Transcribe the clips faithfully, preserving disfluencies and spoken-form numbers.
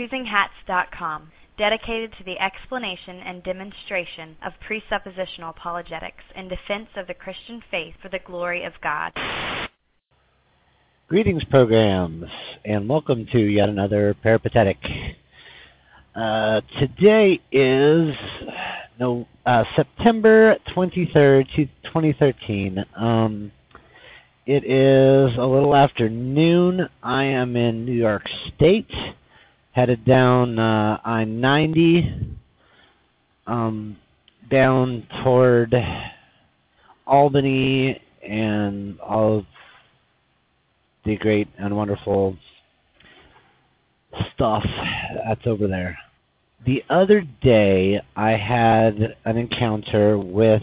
choosing hats dot com, dedicated to the explanation and demonstration of presuppositional apologetics in defense of the Christian faith for the glory of God. Greetings, programs, and welcome to yet another Peripatetic. Uh, today is no uh, September twenty-third, twenty thirteen. Um, it is a little after noon. I am in New York State, headed down uh, I ninety, um, down toward Albany and all of the great and wonderful stuff that's over there. The other day, I had an encounter with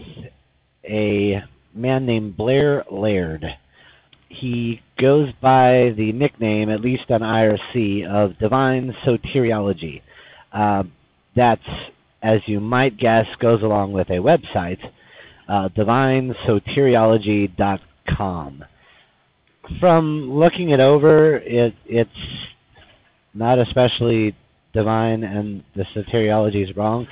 a man named Blair Laird. He goes by the nickname, at least on I R C, of Divine Soteriology. Uh, that, as you might guess, goes along with a website, uh, divine soteriology dot com. From looking it over, it, it's not especially divine, and the soteriology is wrong.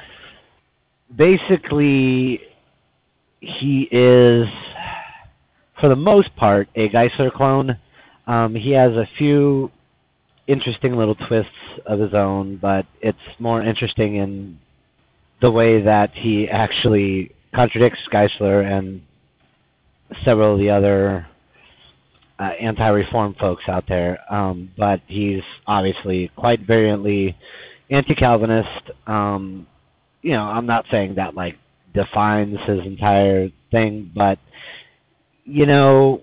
Basically, he is, for the most part, a Geisler clone. Um, he has a few interesting little twists of his own, but it's more interesting in the way that he actually contradicts Geisler and several of the other uh, anti-reform folks out there. Um, but he's obviously quite virulently anti-Calvinist. Um, you know, I'm not saying that, like, defines his entire thing, but you know,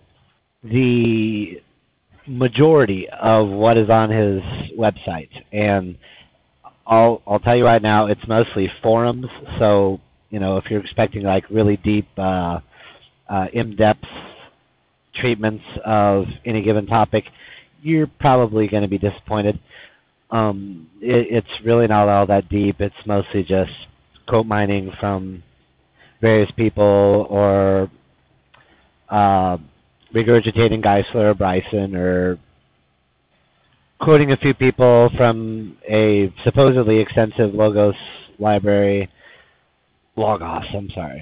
the majority of what is on his website, and I'll I'll tell you right now, it's mostly forums. So, you know, if you're expecting like really deep, uh, uh, in-depth treatments of any given topic, you're probably going to be disappointed. Um, it, it's really not all that deep. It's mostly just quote mining from various people, or uh, regurgitating Geisler or Bryson, or quoting a few people from a supposedly extensive Logos library. Logos, I'm sorry.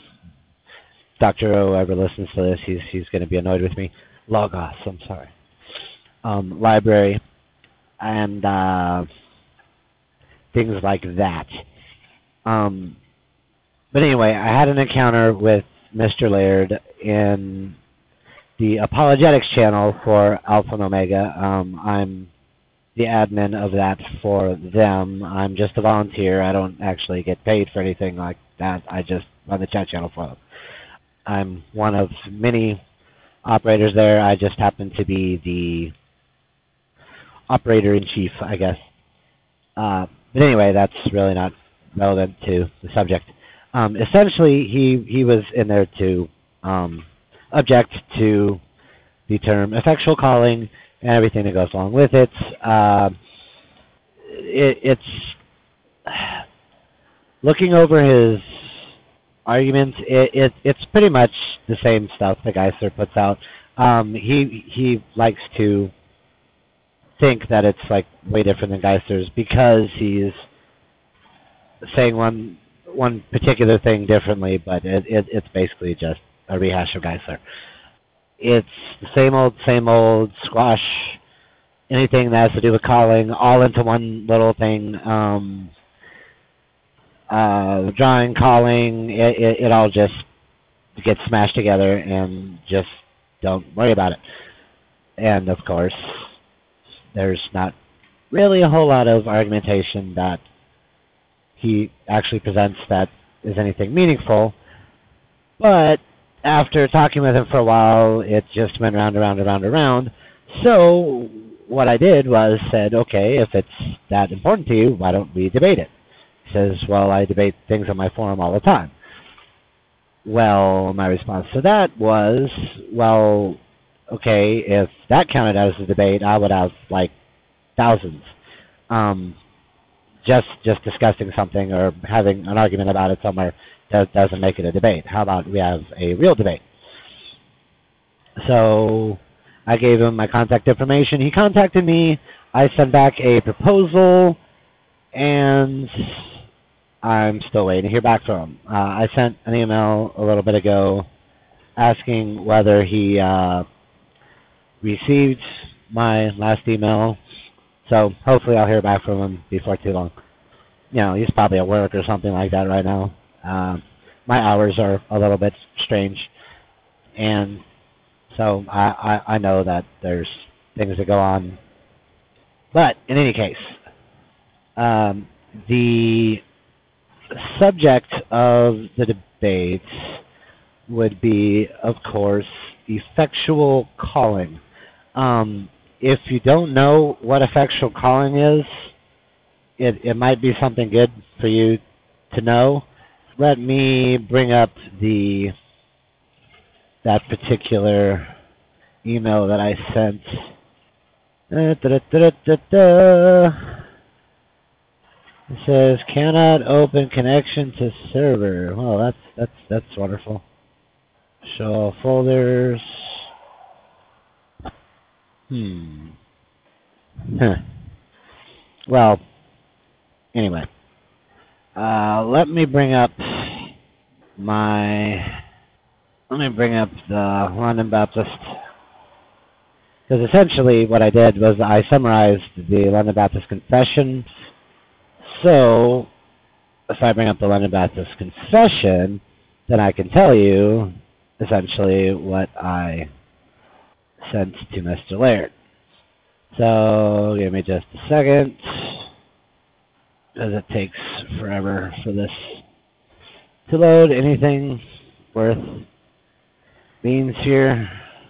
Doctor O ever listens to this, he's he's going to be annoyed with me. Logos, I'm sorry. Um, library, and uh, things like that. Um, but anyway, I had an encounter with Mister Laird in the Apologetics channel for Alpha and Omega. Um, I'm the admin of that for them. I'm just a volunteer. I don't actually get paid for anything like that. I just run the chat channel for them. I'm one of many operators there. I just happen to be the operator-in-chief, I guess. Uh, but anyway, that's really not relevant to the subject. Um, essentially, he, he was in there to um, object to the term effectual calling and everything that goes along with it. Uh, it it's looking over his arguments. It, it it's pretty much the same stuff that Geisler puts out. Um, he he likes to think that it's like way different than Geisler's because he's saying one one particular thing differently, but it, it it's basically just a rehash of Geisler. It's the same old, same old, squash anything that has to do with calling all into one little thing. Um, uh, drawing, calling, it, it, it all just gets smashed together, and just don't worry about it. And of course, there's not really a whole lot of argumentation that he actually presents that is anything meaningful. But after talking with him for a while, it just went round, around, around, around. So what I did was said, okay, if it's that important to you, why don't we debate it? He says, well, I debate things on my forum all the time. Well, my response to that was, well, okay, if that counted as a debate, I would have, like, thousands. Um, just just discussing something or having an argument about it somewhere does, doesn't make it a debate. How about we have a real debate? So I gave him my contact information. He contacted me. I sent back a proposal, and I'm still waiting to hear back from him. Uh, I sent an email a little bit ago asking whether he uh, received my last email. So hopefully I'll hear back from him before too long. You know, he's probably at work or something like that right now. Uh, my hours are a little bit strange, and so I, I, I know that there's things that go on. But in any case, um, the subject of the debates would be, of course, effectual calling. Um, if you don't know what effectual calling is, it, it might be something good for you to know. Let me bring up the that particular email that I sent. Uh, da, da, da, da, da. It says cannot open connection to server. Well, that's that's that's wonderful. Show folders. Hmm. Huh. Well, anyway. Uh, let me bring up my. Let me bring up the London Baptist. Because essentially what I did was I summarized the London Baptist Confession. So, if I bring up the London Baptist Confession, then I can tell you essentially what I sent to Mister Laird. So, give me just a second, because it takes forever for this to load anything worth beans here.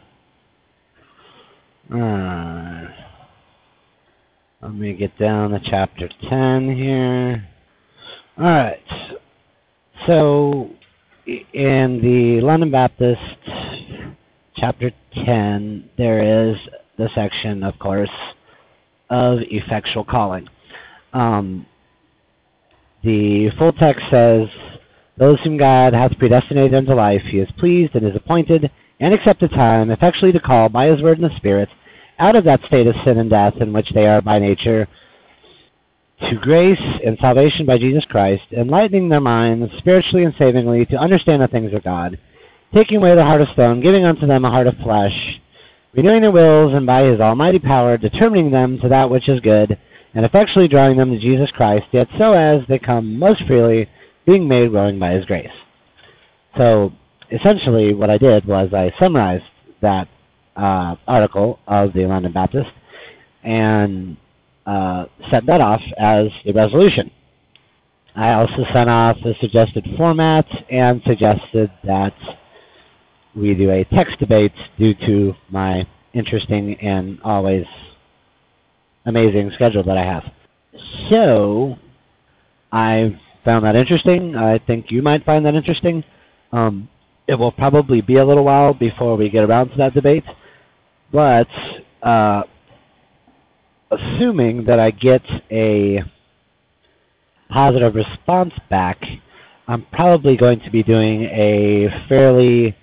Uh, let me get down to chapter ten here. Alright. So, in the London Baptist, chapter ten, there is the section, of course, of effectual calling. Um, the full text says, those whom God hath predestinated unto life, he is pleased and is appointed and accepted time effectually to call by his word and the Spirit out of that state of sin and death in which they are by nature to grace and salvation by Jesus Christ, enlightening their minds spiritually and savingly to understand the things of God, taking away the heart of stone, giving unto them a heart of flesh, renewing their wills, and by his almighty power determining them to that which is good, and effectually drawing them to Jesus Christ, yet so as they come most freely, being made willing by his grace. So, essentially what I did was I summarized that uh, article of the London Baptist and uh, sent that off as a resolution. I also sent off the suggested format and suggested that we do a text debate due to my interesting and always amazing schedule that I have. So, I found that interesting. I think you might find that interesting. Um, it will probably be a little while before we get around to that debate, but uh, assuming that I get a positive response back, I'm probably going to be doing a fairly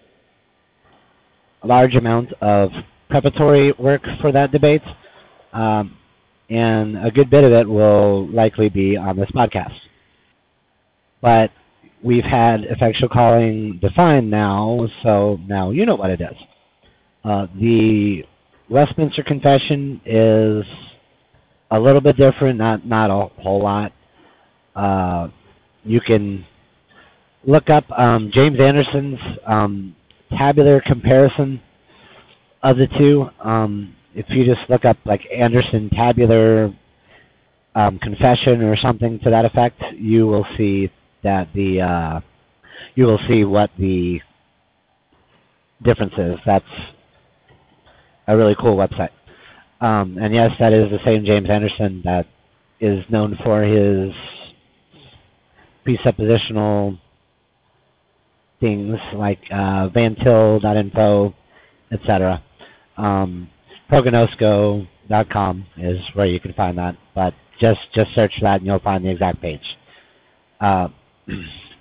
large amount of preparatory work for that debate, um, and a good bit of it will likely be on this podcast. But we've had effectual calling defined now, so now you know what it is. Uh, the Westminster Confession is a little bit different, not not a whole lot. Uh, you can look up um, James Anderson's um, tabular comparison of the two. Um, if you just look up like Anderson tabular um, confession or something to that effect, you will see that the uh, you will see what the difference is. That's a really cool website. Um, and yes, that is the same James Anderson that is known for his presuppositional things like uh, Van Til dot info, et cetera. Um, Prognosco dot com is where you can find that, but just just search for that and you'll find the exact page. Uh,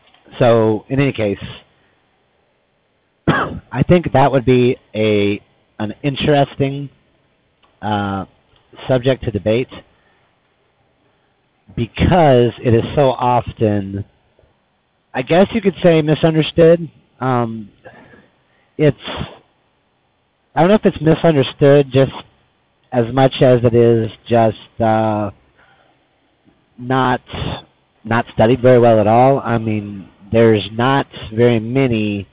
so, in any case, I think that would be a an interesting uh, subject to debate because it is so often, I guess you could say, misunderstood. Um, it's I don't know if it's misunderstood just as much as it is just uh, not not studied very well at all. I mean, there's not very many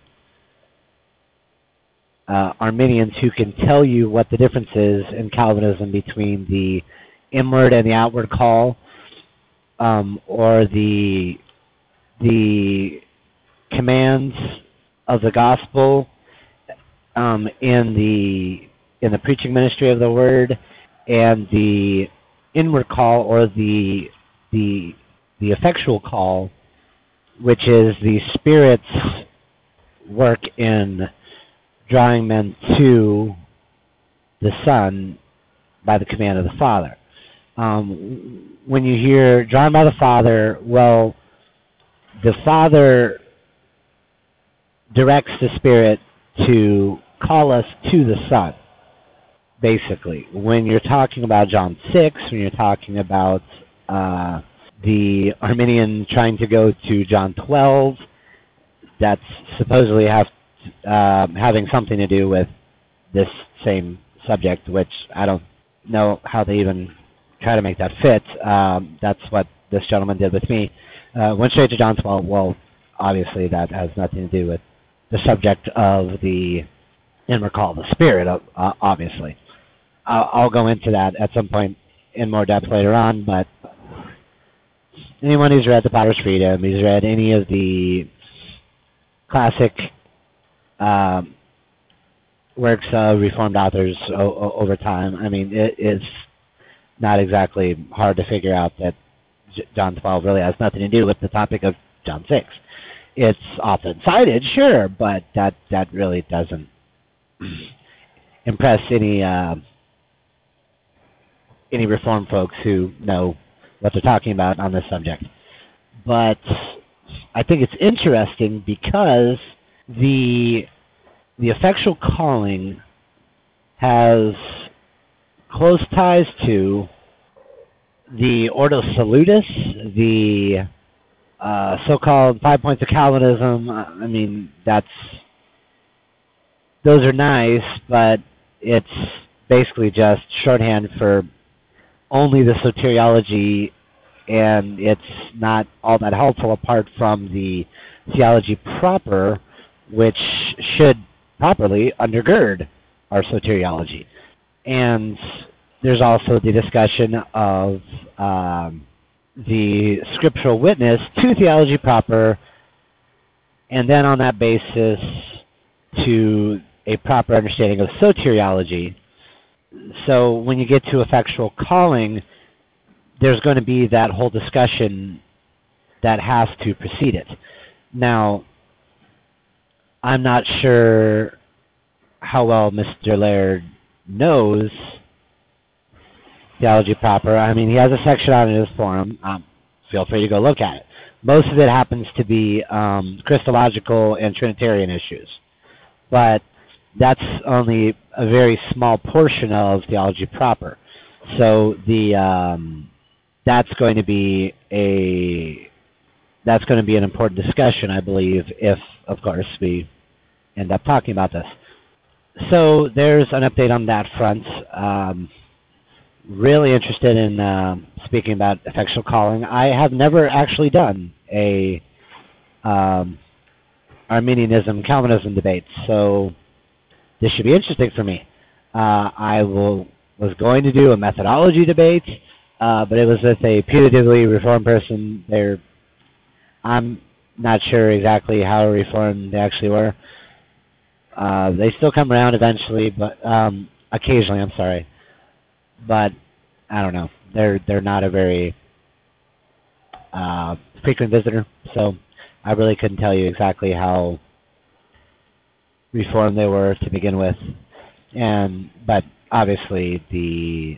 uh, Arminians who can tell you what the difference is in Calvinism between the inward and the outward call, um, or the the commands of the gospel um, in the in the preaching ministry of the word, and the inward call, or the the the effectual call, which is the Spirit's work in drawing men to the Son by the command of the Father. Um, when you hear drawn by the Father, well, the Father directs the Spirit to call us to the Son, basically. When you're talking about John six, when you're talking about uh, the Arminian trying to go to John twelve, that's supposedly have uh, having something to do with this same subject, which I don't know how they even try to make that fit. Um, that's what this gentleman did with me. Uh, went straight to John twelve. Well, obviously that has nothing to do with the subject of the inward call of the Spirit, uh, obviously. I'll, I'll go into that at some point in more depth later on, but anyone who's read The Potter's Freedom, who's read any of the classic um, works of Reformed authors o- o- over time, I mean, it is not exactly hard to figure out that J- John twelve really has nothing to do with the topic of John six. It's often cited, sure, but that, that really doesn't impress any uh, any Reformed folks who know what they're talking about on this subject. But I think it's interesting because the the effectual calling has close ties to the Ordo Salutis, the uh, so-called five points of Calvinism. I mean, that's those are nice, but it's basically just shorthand for only the soteriology, and it's not all that helpful apart from the theology proper, which should properly undergird our soteriology. And there's also the discussion of um, the scriptural witness to theology proper, and then on that basis to a proper understanding of soteriology. So when you get to effectual calling, there's going to be that whole discussion that has to precede it. Now, I'm not sure how well Mister Laird knows theology proper. I mean, he has a section on it in his forum. Um, feel free to go look at it. Most of it happens to be um, Christological and Trinitarian issues, but that's only a very small portion of theology proper. So the um, that's going to be a that's going to be an important discussion, I believe, if of course we end up talking about this. So there's an update on that front. Um, really interested in uh, speaking about effectual calling. I have never actually done a um, Arminianism Calvinism debate, so this should be interesting for me. Uh, I will was going to do a methodology debate, uh, but it was with a putatively Reformed person. They're I'm not sure exactly how Reformed they actually were. Uh, they still come around eventually, but um, occasionally. I'm sorry, but I don't know. They're they're not a very uh, frequent visitor, so I really couldn't tell you exactly how Reformed they were to begin with. And but obviously the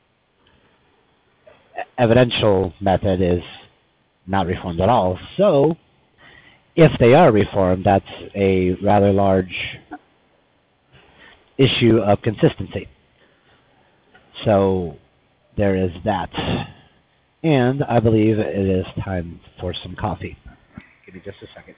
evidential method is not Reformed at all. So if they are Reformed, that's a rather large issue of consistency. So there is that. And I believe it is time for some coffee. Give me just a second.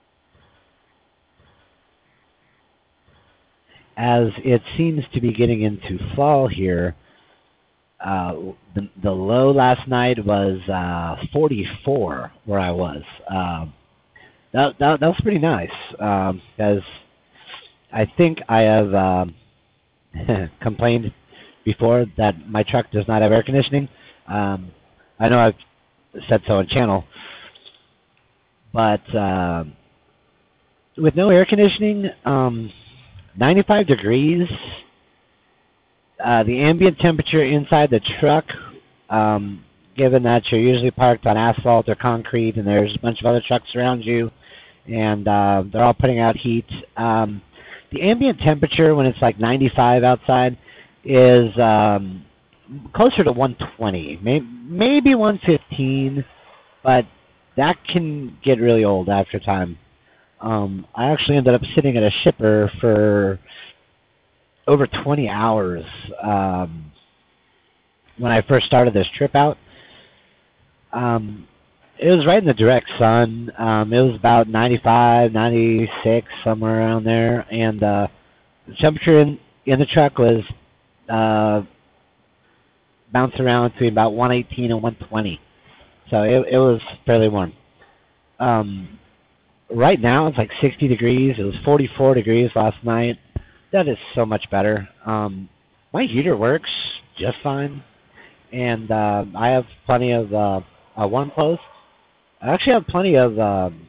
As it seems to be getting into fall here, uh, the, the low last night was uh, forty-four where I was. Um, that, that, that was pretty nice, um, as I think I have um, complained before that my truck does not have air conditioning. Um, I know I've said so on channel, but uh, with no air conditioning, um, ninety-five degrees, uh, the ambient temperature inside the truck, um, given that you're usually parked on asphalt or concrete and there's a bunch of other trucks around you, and uh, they're all putting out heat. Um, the ambient temperature when it's like ninety-five outside is um, closer to one twenty, may, maybe one fifteen, but that can get really old after time. Um, I actually ended up sitting at a shipper for over twenty hours um, when I first started this trip out. Um, it was right in the direct sun. Um, it was about ninety-five, ninety-six, somewhere around there, and uh, the temperature in, in the truck was uh, bounced around between about one eighteen and one twenty. So it, it was fairly warm. Um, right now it's like sixty degrees. It was forty-four degrees last night. That is so much better. Um, my heater works just fine, and uh, I have plenty of uh, uh, warm clothes. I actually have plenty of um,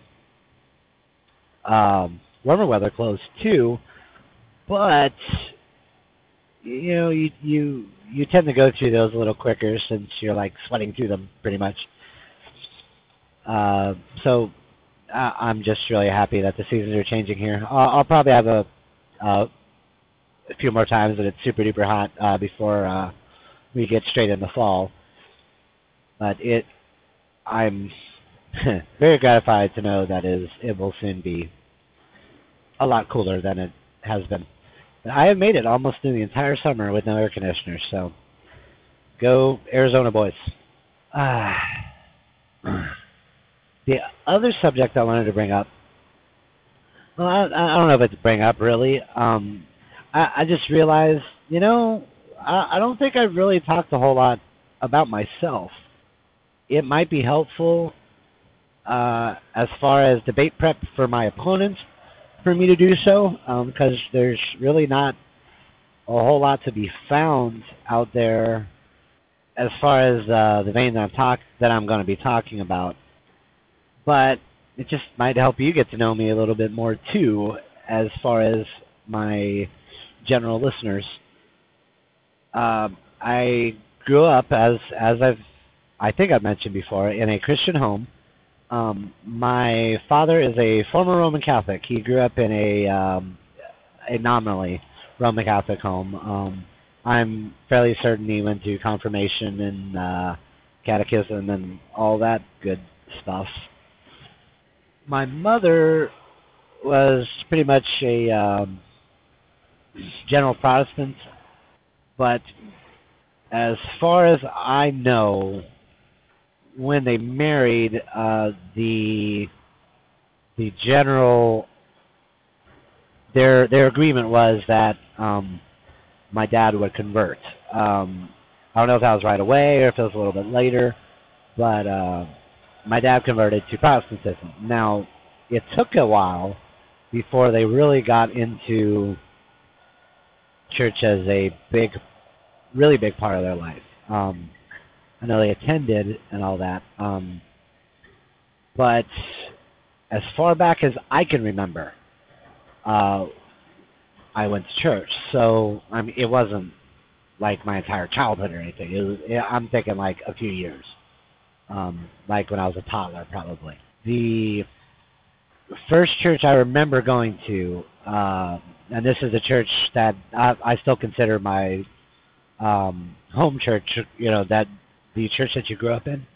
um, warmer weather clothes too, but you know you you you tend to go through those a little quicker since you're like sweating through them pretty much. Uh, so uh, I'm just really happy that the seasons are changing here. I'll, I'll probably have a, uh, a few more times that it's super duper hot uh, before uh, we get straight into fall. But it, I'm very gratified to know that is it will soon be a lot cooler than it has been. I have made it almost through the entire summer with no air conditioner, so go Arizona boys. Ah. The other subject I wanted to bring up, well, I, I don't know if it's to bring up really. Um, I, I just realized, you know, I, I don't think I've really talked a whole lot about myself. It might be helpful uh, as far as debate prep for my opponents for me to do so, because um, there's really not a whole lot to be found out there as far as uh, the vein that I'm talk that I'm going to be talking about. But it just might help you get to know me a little bit more too, as far as my general listeners. Uh, I grew up as as I've I think I've mentioned before in a Christian home. Um, my father is a former Roman Catholic. He grew up in a um, a nominally Roman Catholic home. Um, I'm fairly certain he went to confirmation and uh, catechism and all that good stuff. My mother was pretty much a um, general Protestant, but as far as I know, when they married, uh, the the general their their agreement was that um, my dad would convert. Um, I don't know if that was right away or if it was a little bit later, but uh, my dad converted to Protestantism. Now, it took a while before they really got into church as a big, really big part of their life. Um, I know they attended and all that, um, but as far back as I can remember, uh, I went to church. So I mean, it wasn't like my entire childhood or anything. It was, I'm thinking like a few years, um, like when I was a toddler, probably. The first church I remember going to, uh, and this is a church that I, I still consider my um, home church. You know, that the church that you grew up in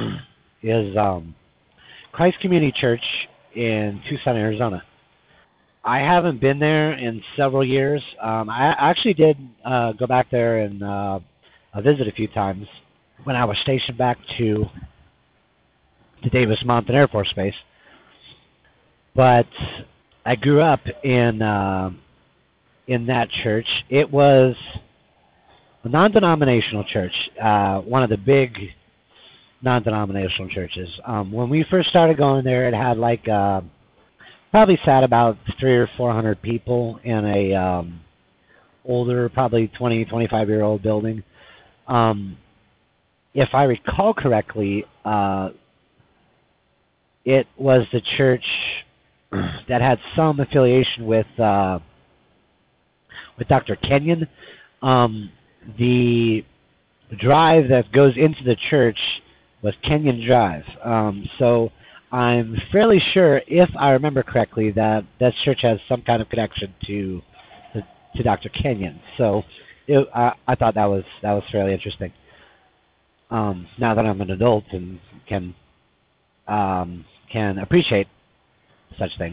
is um, Christ Community Church in Tucson, Arizona. I haven't been there in several years. Um, I actually did uh, go back there and uh, uh, visit a few times when I was stationed back to to Davis Monthan Air Force Base. But I grew up in uh, in that church. It was a non-denominational church, uh, one of the big non-denominational churches. Um, when we first started going there, it had like uh, probably sat about three or four hundred people in a um, older, probably twenty, twenty-five year old building. Um, if I recall correctly, uh, it was the church that had some affiliation with uh, with Doctor Kenyon. Um, the drive that goes into the church was Kenyon Drive. Um, so I'm fairly sure, if I remember correctly, that that church has some kind of connection to to, to Doctor Kenyon. So it, I, I thought that was that was fairly interesting. Um, now that I'm an adult and can um, can appreciate such things,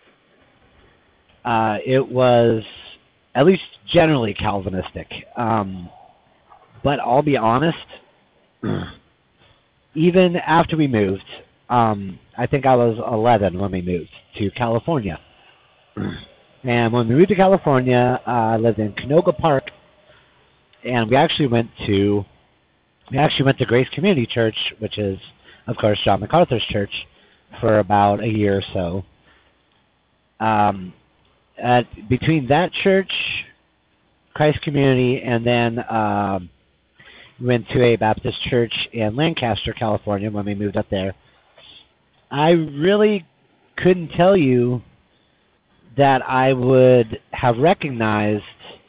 uh, it was at least generally Calvinistic. Um, but I'll be honest, even after we moved, um, I think I was eleven when we moved to California. And when we moved to California, uh, I lived in Canoga Park, and we actually went to we actually went to Grace Community Church, which is, of course, John MacArthur's church, for about a year or so. Um, at, between that church, Christ Community, and then um, we went to a Baptist church in Lancaster, California, when we moved up there. I really couldn't tell you that I would have recognized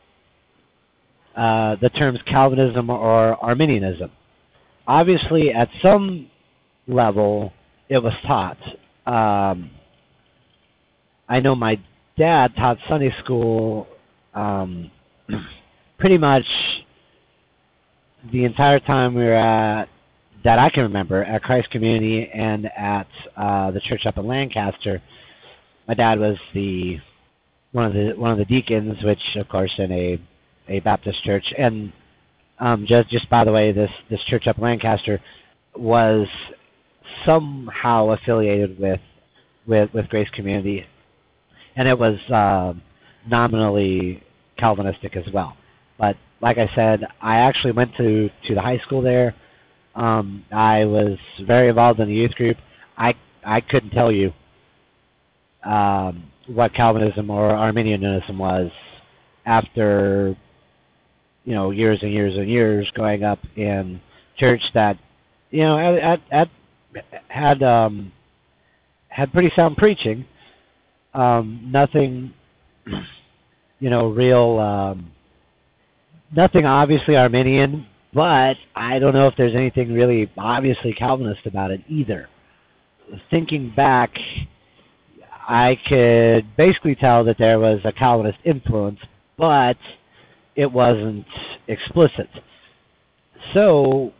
uh, the terms Calvinism or Arminianism. Obviously, at some level, it was taught. Um, I know my dad taught Sunday school um, pretty much the entire time we were at, that I can remember, at Christ Community and at uh, the church up in Lancaster. My dad was the one of the one of the deacons, which of course in a a Baptist church. And um, just just by the way, this this church up in Lancaster was somehow affiliated with with with Grace Community, and it was uh, nominally Calvinistic as well. But like I said, I actually went to to the high school there. Um, I was very involved in the youth group. I I couldn't tell you um, what Calvinism or Arminianism was after, you know, years and years and years growing up in church that, you know, at, at, at had um, had pretty sound preaching. Um, nothing, you know, real, um, nothing obviously Arminian, but I don't know if there's anything really obviously Calvinist about it either. Thinking back, I could basically tell that there was a Calvinist influence, but it wasn't explicit. So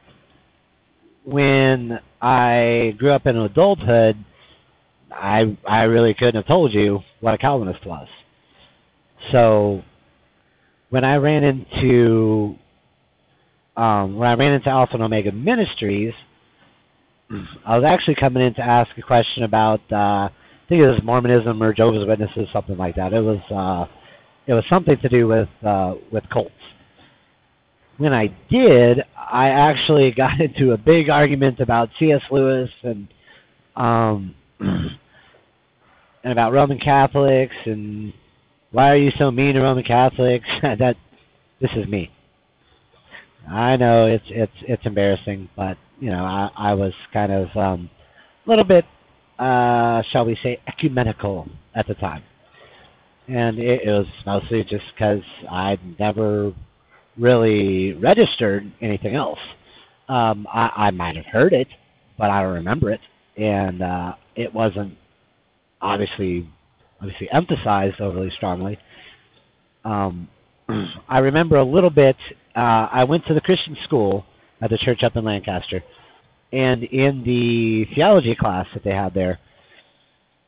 when I grew up in adulthood, I I really couldn't have told you what a Calvinist was. So when I ran into um, when I ran into Alpha and Omega Ministries, I was actually coming in to ask a question about uh, I think it was Mormonism or Jehovah's Witnesses, something like that. It was uh, it was something to do with uh, with cults. When I did, I actually got into a big argument about C S Lewis and um, and about Roman Catholics and why are you so mean to Roman Catholics? that this is me. I know it's it's it's embarrassing, but you know I I was kind of um, a little bit uh, shall we say ecumenical at the time, and it, it was mostly just because I'd never really registered anything else. Um, I, I might have heard it, but I don't remember it, and uh, it wasn't obviously obviously emphasized overly strongly. Um, I remember a little bit. Uh, I went to the Christian school at the church up in Lancaster, and in the theology class that they had there,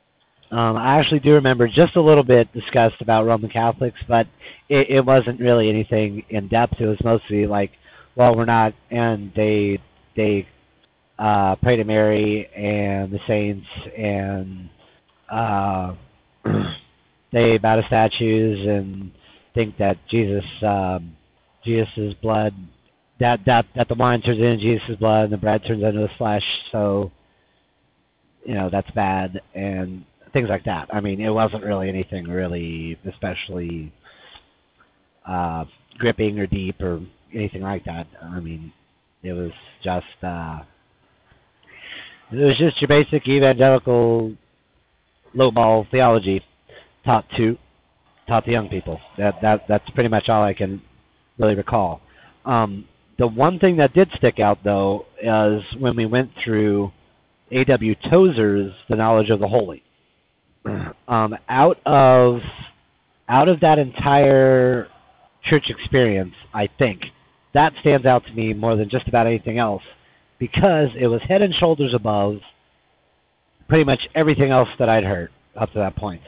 Um, I actually do remember just a little bit discussed about Roman Catholics, but it, it wasn't really anything in depth. It was mostly like, well, we're not, and they they uh, pray to Mary and the saints, and uh, they bow to statues and think that Jesus um, Jesus's blood that that that the wine turns into Jesus' blood and the bread turns into his flesh, so you know that's bad and things like that. I mean, it wasn't really anything really especially uh, gripping or deep or anything like that. I mean, it was just uh, it was just your basic evangelical lowball theology taught to taught to young people. That that that's pretty much all I can really recall. Um, the one thing that did stick out though is when we went through A W Tozer's The Knowledge of the Holy. Um, out of out of that entire church experience, I think that stands out to me more than just about anything else because it was head and shoulders above pretty much everything else that I'd heard up to that point.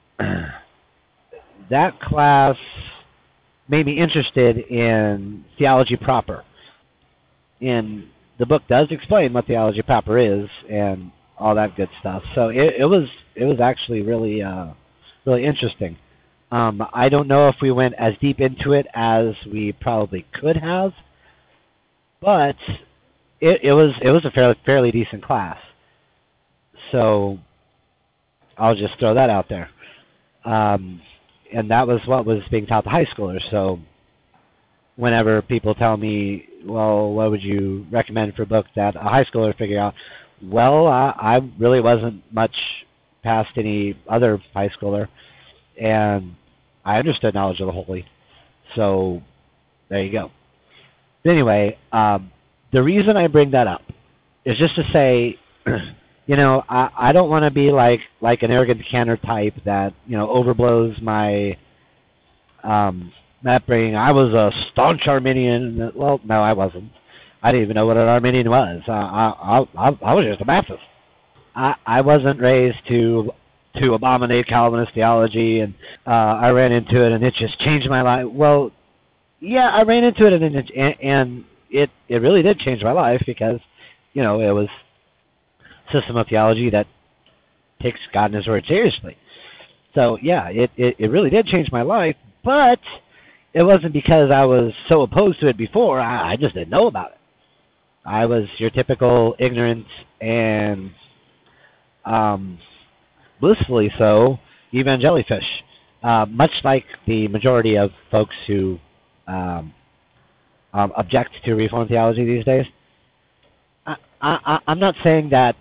That class made me interested in theology proper. And the book does explain what theology proper is and all that good stuff. So it, it was it was actually really uh, really interesting. Um, I don't know if we went as deep into it as we probably could have, but it, it was it was a fairly fairly decent class. So I'll just throw that out there. Um, and that was what was being taught to high schoolers. So whenever people tell me, well, what would you recommend for a book that a high schooler figure out? Well, I, I really wasn't much past any other high schooler, and I understood Knowledge of the Holy. So there you go. Anyway, um, the reason I bring that up is just to say, you know, I, I don't want to be like like an arrogant canner type that you know overblows my um, upbringing. I was a staunch Arminian. Well, no, I wasn't. I didn't even know what an Arminian was. Uh, I, I I was just a Baptist. I I wasn't raised to to abominate Calvinist theology, and uh, I ran into it, and it just changed my life. Well, yeah, I ran into it, and it, and it it really did change my life because you know it was a system of theology that takes God and His Word seriously. So yeah, it, it it really did change my life, but it wasn't because I was so opposed to it before. I, I just didn't know about it. I was your typical ignorant and um, blissfully so evangelifish, uh, much like the majority of folks who um, um, object to Reformed theology these days. I, I, I'm not saying that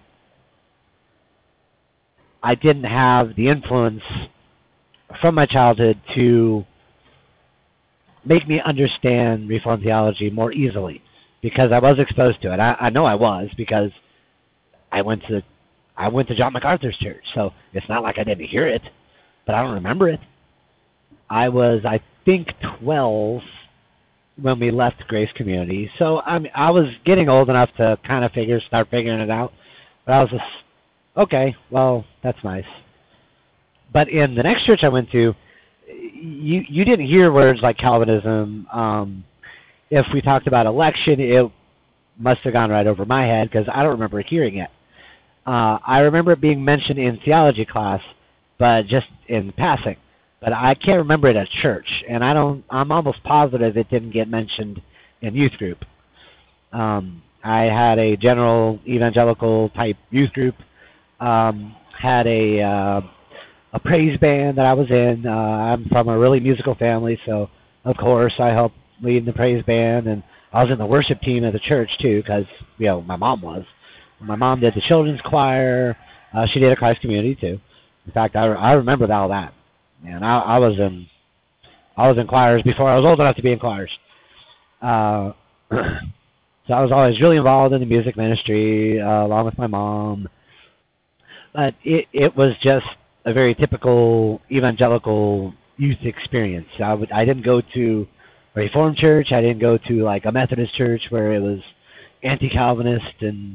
I didn't have the influence from my childhood to make me understand Reformed theology more easily because I was exposed to it. I, I know I was because I went to I went to John MacArthur's church, so it's not like I didn't hear it, but I don't remember it. I was, I think, twelve when we left Grace Community, so I mean, I was getting old enough to kind of figure, start figuring it out. But I was just okay. Well, that's nice. But in the next church I went to, you you didn't hear words like Calvinism. Um, if we talked about election, it must have gone right over my head because I don't remember hearing it. Uh, I remember it being mentioned in theology class, but just in passing. But I can't remember it at church, and I don't. I'm almost positive it didn't get mentioned in youth group. Um, I had a general evangelical type youth group. Um, had a uh, a praise band that I was in. Uh, I'm from a really musical family, so of course I helped lead the praise band, and I was in the worship team at the church too, because you know my mom was. My mom did the children's choir. Uh, she did a Christ Community too. In fact, I, I remember all that. And I, I was in I was in choirs before I was old enough to be in choirs. Uh, so I was always really involved in the music ministry uh, along with my mom. But it it was just a very typical evangelical youth experience. I would I didn't go to a Reformed church. I didn't go to like a Methodist church where it was anti-Calvinist and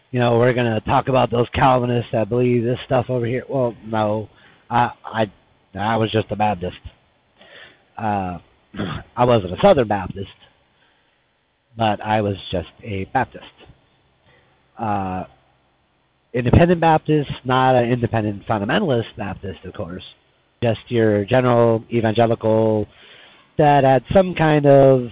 you know, we're going to talk about those Calvinists that believe this stuff over here. Well, no, I I I was just a Baptist. Uh, I wasn't a Southern Baptist, but I was just a Baptist. Uh, independent Baptist, not an independent fundamentalist Baptist, of course. Just your general evangelical that had some kind of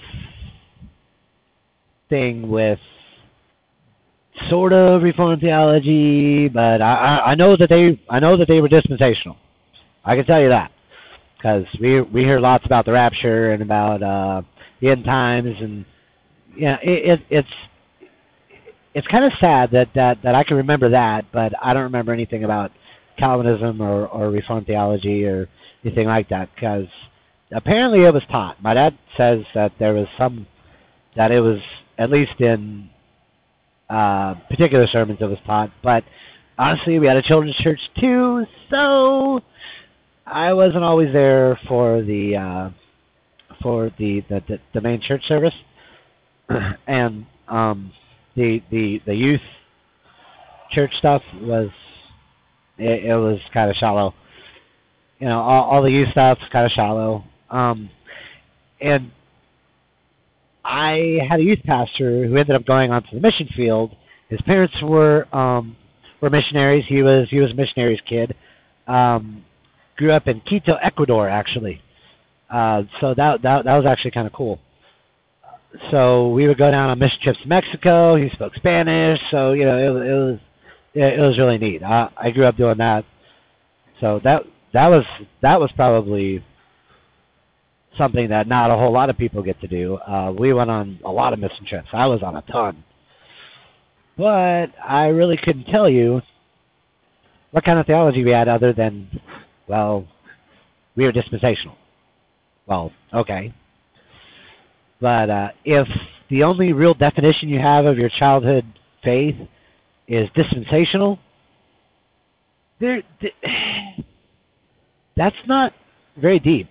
thing with sort of Reformed theology, but I, I know that they I know that they were dispensational. I can tell you that because we we hear lots about the rapture and about uh, the end times, and yeah, it, it, it's it's kind of sad that, that that I can remember that, but I don't remember anything about Calvinism or, or Reformed theology or anything like that because apparently it was taught. My dad says that there was some that it was at least in uh, particular sermons it was taught, but honestly, we had a children's church too, so I wasn't always there for the uh, for the, the, the, the main church service, and um, the the the youth church stuff was it, it was kind of shallow. You know, all, all the youth stuff was kind of shallow, um, and I had a youth pastor who ended up going onto the mission field. His parents were um, were missionaries. He was he was a missionary's kid. Um, grew up in Quito, Ecuador, actually. Uh, so that that that was actually kind of cool. So we would go down on mission trips to Mexico. He spoke Spanish, so you know it, it was it, it was really neat. I, I grew up doing that. So that that was that was probably something that not a whole lot of people get to do. Uh, we went on a lot of mission trips. I was on a ton. But I really couldn't tell you what kind of theology we had other than, well, we were dispensational. Well, okay. But uh, if the only real definition you have of your childhood faith is dispensational, there, th- that's not very deep.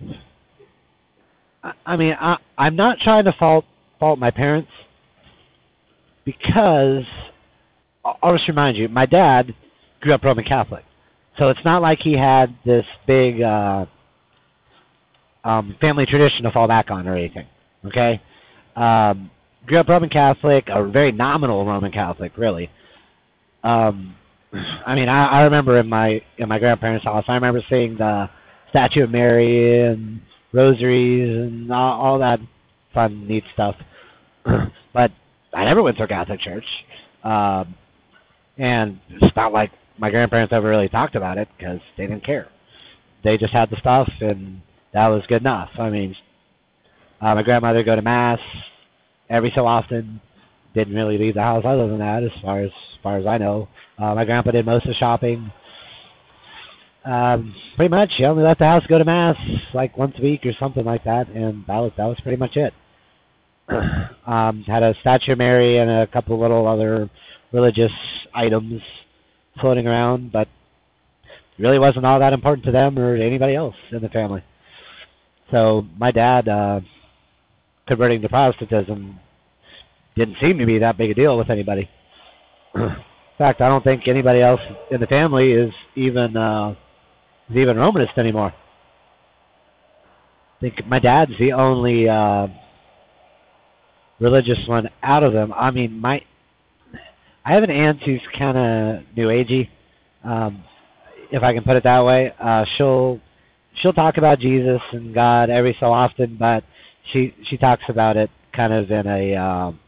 I mean, I, I'm not trying to fault fault my parents because I'll just remind you, my dad grew up Roman Catholic, so it's not like he had this big uh, um, family tradition to fall back on or anything. Okay, um, grew up Roman Catholic, a very nominal Roman Catholic, really. Um, I mean, I, I remember in my in my grandparents' house, I remember seeing the statue of Mary and rosaries and all, all that fun, neat stuff. But I never went to a Catholic church. Um, and it's not like my grandparents ever really talked about it because they didn't care. They just had the stuff, and that was good enough. I mean, uh, my grandmother would go to Mass every so often. Didn't really leave the house other than that, as far as, as far as I know. Uh, my grandpa did most of the shopping. Um, pretty much, he only left the house to go to Mass like once a week or something like that, and that was that was pretty much it. um, had a statue of Mary and a couple little other religious items floating around, but really wasn't all that important to them or to anybody else in the family. So my dad uh, converting to Protestantism didn't seem to be that big a deal with anybody. In fact, I don't think anybody else in the family is even uh, is even Romanist anymore. I think my dad's the only uh, religious one out of them. I mean, my I have an aunt who's kind of New Agey, um, if I can put it that way. Uh, she'll she'll talk about Jesus and God every so often, but she she talks about it kind of in a um,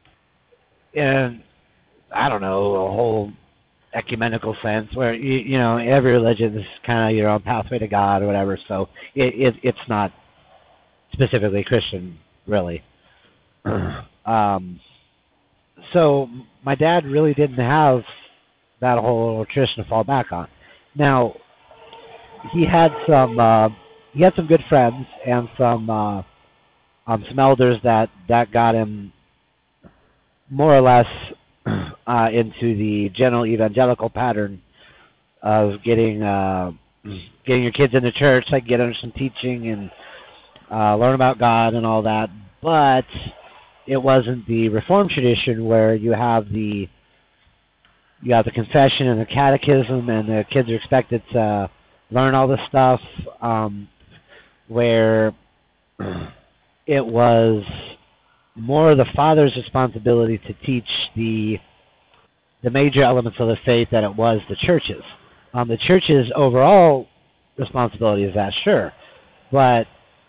in I don't know a whole ecumenical sense where you, you know every religion is kind of your own pathway to God or whatever. So it, it it's not specifically Christian, really. um, so my dad really didn't have that whole tradition to fall back on. Now he had some uh, he had some good friends and some uh, um, some elders that that got him more or less uh, into the general evangelical pattern of getting uh, getting your kids into church, like get under some teaching and uh, learn about God and all that. But it wasn't the Reformed tradition where you have the you got the confession and the catechism, and the kids are expected to learn all this stuff. Um, where it was more the father's responsibility to teach the the major elements of the faith than it was the church's. Um, the church's overall responsibility is that, sure, but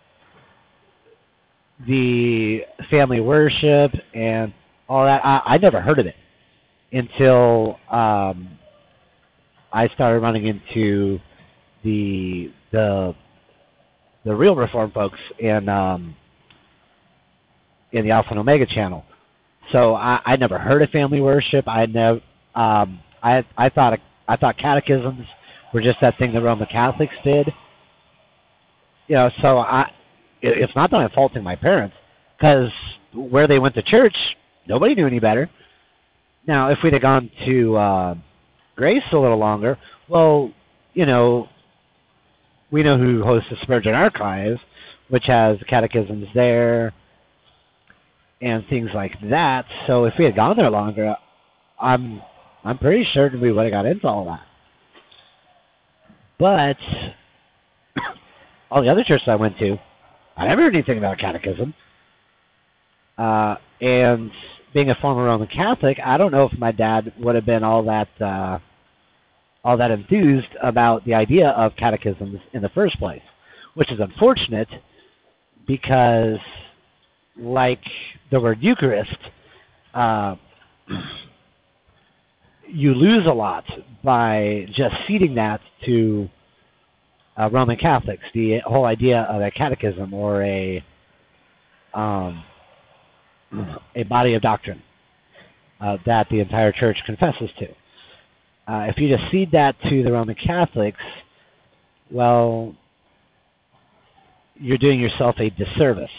the family worship and all that, I, I never heard of it until um, I started running into the the the real Reformed folks in um, in the Alpha and Omega channel. So I, I never heard of family worship. I never um, I I thought I thought catechisms were just that thing the Roman Catholics did. You know, so I it's not that I'm faulting my parents, because where they went to church, nobody knew any better. Now, if we'd have gone to uh, Grace a little longer, well, you know, we know who hosts the Spurgeon Archives, which has the catechisms there and things like that. So if we had gone there longer, I'm I'm pretty certain we would have got into all that. But all the other churches I went to, I never heard anything about a catechism. Uh, and being a former Roman Catholic, I don't know if my dad would have been all that uh, all that enthused about the idea of catechisms in the first place, which is unfortunate because, like the word Eucharist, uh, you lose a lot by just ceding that to uh, Roman Catholics. The whole idea of a catechism or a um, a body of doctrine uh, that the entire church confesses to. Uh, if you just cede that to the Roman Catholics, well, you're doing yourself a disservice.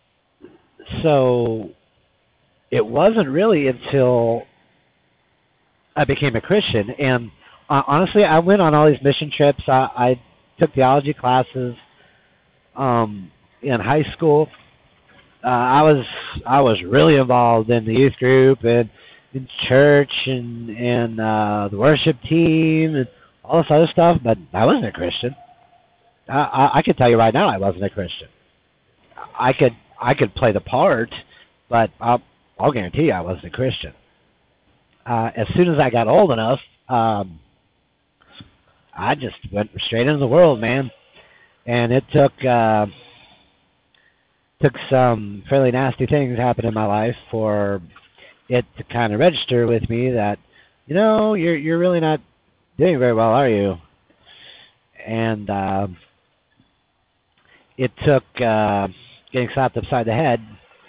So it wasn't really until I became a Christian, and uh, honestly, I went on all these mission trips. I, I took theology classes um, in high school. Uh, I was I was really involved in the youth group and in church and and uh, the worship team and all this other stuff, but I wasn't a Christian. I, I, I could tell you right now, I wasn't a Christian. I could I could play the part, but I'll I'll guarantee you I wasn't a Christian. Uh, as soon as I got old enough, um, I just went straight into the world, man. And it took uh, took some fairly nasty things happen in my life for it to kind of register with me that, you know, you're you're really not doing very well, are you? And uh, it took uh, getting slapped upside the head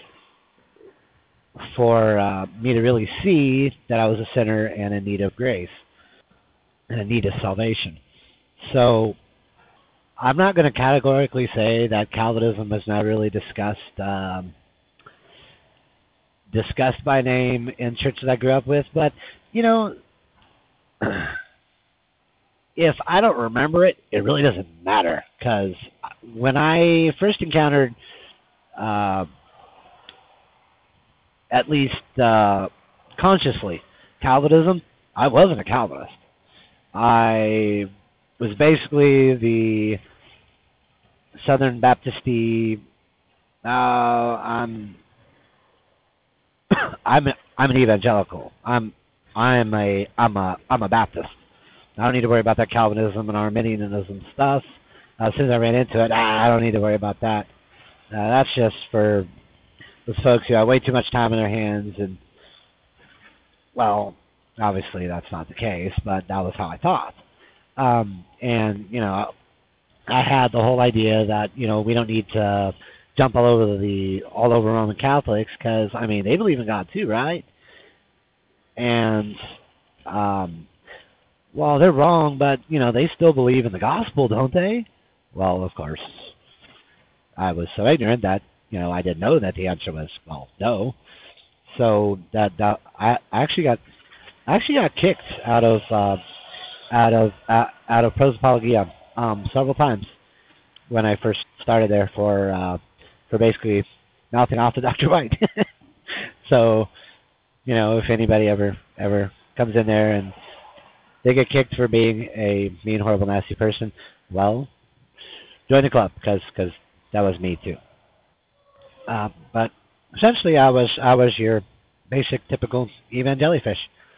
for uh, me to really see that I was a sinner and in need of grace and in need of salvation. So I'm not going to categorically say that Calvinism is not really discussed um, discussed by name in churches I grew up with, but you know, if I don't remember it, it really doesn't matter, because when I first encountered uh, at least uh, consciously Calvinism, I wasn't a Calvinist. I was basically the Southern Baptist-y, uh, I'm I'm a, I'm an evangelical. I'm I'm a I'm a I'm a Baptist. I don't need to worry about that Calvinism and Arminianism stuff. Uh, as soon as I ran into it, ah, I don't need to worry about that. Uh, that's just for those folks who have way too much time in their hands, and well, obviously that's not the case, but that was how I thought. Um, and you know, I had the whole idea that, you know, we don't need to jump all over the all over Roman Catholics, because I mean they believe in God too, right? And um, well, they're wrong, but you know they still believe in the gospel, don't they? Well, of course, I was so ignorant that you know I didn't know that the answer was well, no. So that, that I actually got I actually got kicked out of uh, out of uh, out of Prosopologia um, several times when I first started there for uh, for basically mouthing off to Doctor White. So, you know, if anybody ever ever comes in there and they get kicked for being a mean, horrible, nasty person, well, join the club because cause that was me too. Uh, but essentially, I was I was your basic, typical evangellyfish.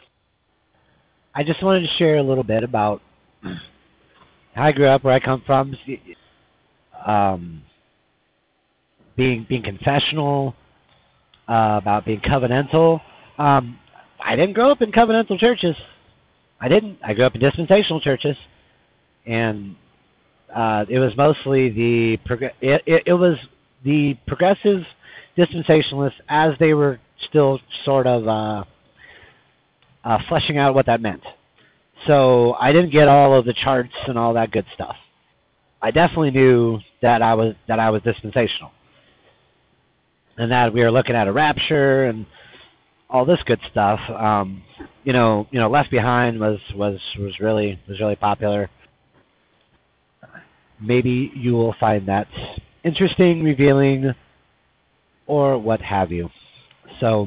I just wanted to share a little bit about how I grew up, where I come from, um, being being confessional, uh, about being covenantal. Um, I didn't grow up in covenantal churches. I didn't. I grew up in dispensational churches, and uh, it was mostly the prog- it, it, it was the progressive dispensationalists as they were still sort of uh, uh, fleshing out what that meant. So I didn't get all of the charts and all that good stuff. I definitely knew that I was that I was dispensational, and that we were looking at a rapture and all this good stuff. Um, you know, you know, Left Behind was was was really was really popular. Maybe you will find that interesting, revealing, or what have you. So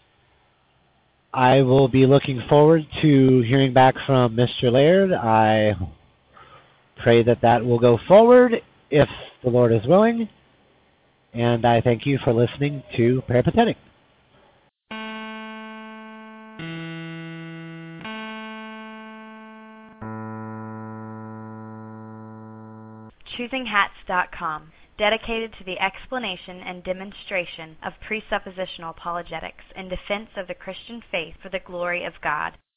I will be looking forward to hearing back from Mister Laird. I pray that that will go forward if the Lord is willing. And I thank you for listening to Peripatetic. choosing hats dot com, dedicated to the explanation and demonstration of presuppositional apologetics in defense of the Christian faith for the glory of God.